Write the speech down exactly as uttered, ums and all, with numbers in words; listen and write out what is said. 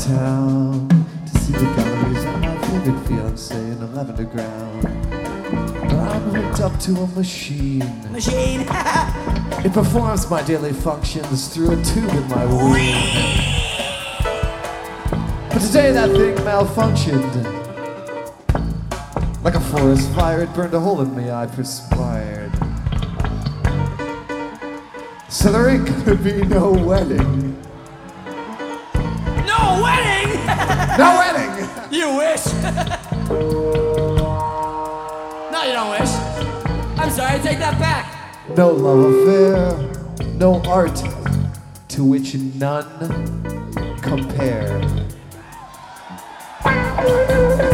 town to see the galleries and my favorite fiance in a lavender ground. But I'm hooked up to a machine. Machine. It performs my daily functions through a tube in my ween. But today that thing malfunctioned. Like a forest fire, it burned a hole in me, I perspired. So there ain't gonna be no wedding. No wedding? No wedding! You wish. No, you don't wish. I'm sorry, take that back. No love affair, no art to which none compare.